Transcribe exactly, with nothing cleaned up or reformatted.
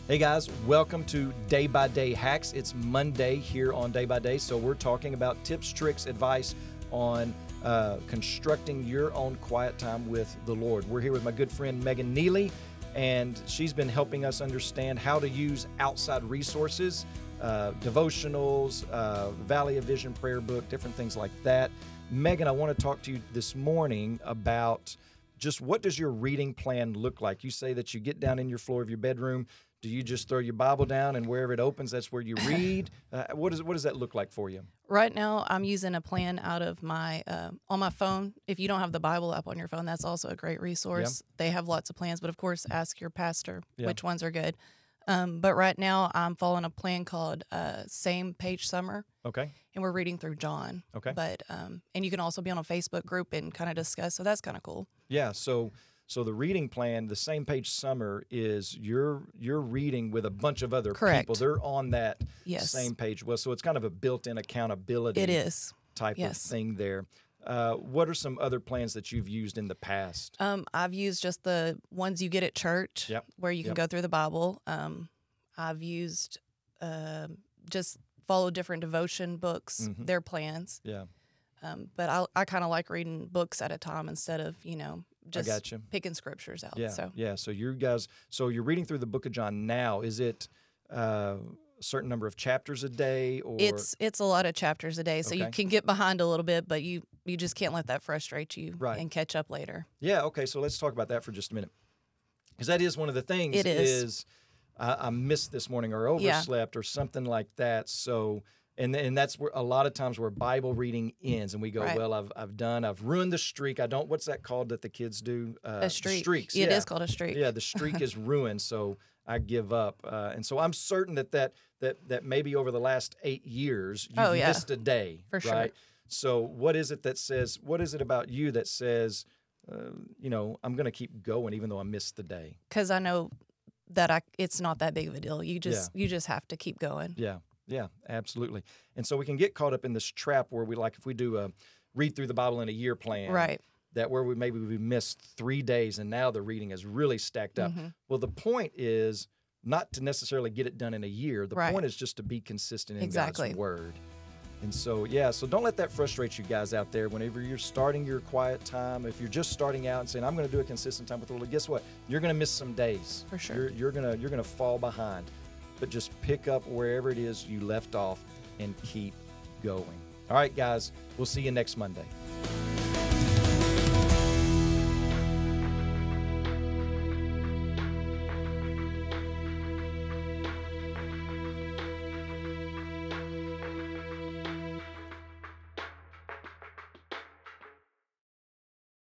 Hey guys, welcome to Day by Day Hacks. It's Monday here on Day by Day, so we're talking about tips, tricks, advice on uh, constructing your own quiet time with the Lord. We're here with my good friend Megan Neely, and she's been helping us understand how to use outside resources, uh, devotionals, uh, Valley of Vision prayer book, different things like that. Megan, I want to talk to you this morning about just what does your reading plan look like? You say that you get down in your floor of your bedroom. Do you just throw your Bible down and wherever it opens, that's where you read? Uh, what, is, what does that look like for you? Right now, I'm using a plan out of my, uh, on my phone. If you don't have the Bible app on your phone, that's also a great resource. Yeah. They have lots of plans, but of course, ask your pastor yeah. which ones are good. Um, but right now, I'm following a plan called uh, Same Page Summer. Okay. And we're reading through John. Okay. But, um, and you can also be on a Facebook group and kind of discuss, so that's kind of cool. Yeah, so... So the reading plan, the Same Page Summer, is you're you're reading with a bunch of other Correct. people. They're on that yes. same page. Well, so it's kind of a built-in accountability it is. type yes. of thing there. Uh, what are some other plans that you've used in the past? Um, I've used just the ones you get at church yep. where you can yep. go through the Bible. Um, I've used uh, just follow different devotion books, mm-hmm. their plans. Yeah. Um, but I, I kind of like reading books at a time instead of, you know, just I got you. picking scriptures out. Yeah, so. yeah. So you guys, so you're reading through the book of John now. Is it uh, a certain number of chapters a day, or it's it's a lot of chapters a day, so okay. you can get behind a little bit, but you you just can't let that frustrate you right. and catch up later. Yeah. Okay. So let's talk about that for just a minute, because that is one of the things. It is. is I, I missed this morning or overslept yeah. or something like that. So. And and that's where a lot of times where Bible reading ends, and we go, right. well, I've I've done, I've ruined the streak. I don't. What's that called that the kids do? Uh, a streak. Streaks. It yeah. is called a streak. Yeah, the streak is ruined, so I give up. Uh, and so I'm certain that that that that maybe over the last eight years you've oh, yeah. missed a day, for sure. right? So what is it that says? What is it about you that says, uh, you know, I'm going to keep going even though I missed the day? Because I know that I it's not that big of a deal. You just yeah. you just have to keep going. Yeah. Yeah, absolutely. And so we can get caught up in this trap where we, like, if we do a read through the Bible in a year plan, right? That where we maybe we missed three days and now the reading is really stacked up. Mm-hmm. Well, the point is not to necessarily get it done in a year. The right. point is just to be consistent in exactly. God's word. And so, yeah, so don't let that frustrate you guys out there whenever you're starting your quiet time. If you're just starting out and saying, I'm going to do a consistent time with the Lord, guess what? You're going to miss some days. For sure. You're, you're going to you're going to fall behind. But just pick up wherever it is you left off and keep going. All right, guys, we'll see you next Monday.